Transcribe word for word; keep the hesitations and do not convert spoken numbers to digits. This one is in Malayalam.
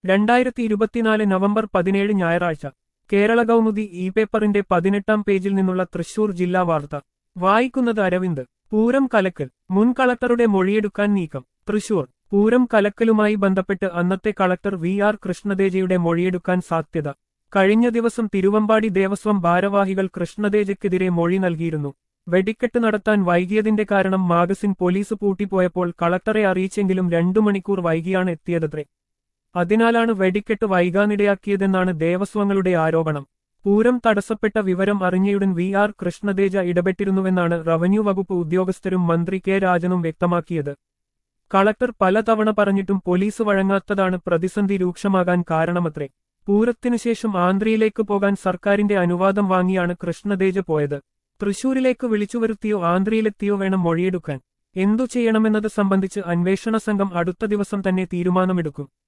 രണ്ടായിരത്തി ഇരുപത്തിനാല് നവംബർ പതിനേഴ് ഞായറാഴ്ച കേരള കൗമുദി ഇ പേപ്പറിന്റെ പതിനെട്ടാം പേജിൽ നിന്നുള്ള തൃശൂർ ജില്ലാ വാർത്ത വായിക്കുന്നത് അരവിന്ദ്. പൂരം കലക്കൽ, മുൻ കളക്ടറുടെ മൊഴിയെടുക്കാൻ നീക്കം. തൃശൂർ പൂരം കലക്കലുമായി ബന്ധപ്പെട്ട് അന്നത്തെ കളക്ടർ വി ആർ കൃഷ്ണതേജയുടെ മൊഴിയെടുക്കാൻ സാധ്യത. കഴിഞ്ഞ ദിവസം തിരുവമ്പാടി ദേവസ്വം ഭാരവാഹികൾ കൃഷ്ണതേജയ്ക്കെതിരെ മൊഴി നൽകിയിരുന്നു. വെടിക്കെട്ട് നടത്താൻ വൈകിയതിന്റെ കാരണം മാഗസിൻ പോലീസ് പൂട്ടിപ്പോയപ്പോൾ കളക്ടറെ അറിയിച്ചെങ്കിലും രണ്ടു മണിക്കൂർ വൈകിയാണ് എത്തിയതത്രേ. അതിനാലാണ് വെടിക്കെട്ട് വൈകാനിടയാക്കിയതെന്നാണ് ദേവസ്വങ്ങളുടെ ആരോപണം. പൂരം തടസ്സപ്പെട്ട വിവരം അറിഞ്ഞയുടൻ വി ആർ കൃഷ്ണതേജ ഇടപെട്ടിരുന്നുവെന്നാണ് റവന്യൂ വകുപ്പ് ഉദ്യോഗസ്ഥരും മന്ത്രി കെ രാജനും വ്യക്തമാക്കിയത്. കളക്ടർ പലതവണ പറഞ്ഞിട്ടും പോലീസ് വഴങ്ങാത്തതാണ് പ്രതിസന്ധി രൂക്ഷമാകാൻ കാരണമത്രേ. പൂരത്തിനുശേഷം ആന്ധ്രയിലേക്ക് പോകാൻ സർക്കാരിന്റെ അനുവാദം വാങ്ങിയാണ് കൃഷ്ണതേജ പോയത്. തൃശൂരിലേക്ക് വിളിച്ചുവരുത്തിയോ ആന്ധ്രയിലെത്തിയോ വേണം മൊഴിയെടുക്കാൻ. എന്തു ചെയ്യണമെന്നത് സംബന്ധിച്ച് അന്വേഷണ സംഘം അടുത്ത ദിവസം തന്നെ തീരുമാനമെടുക്കും.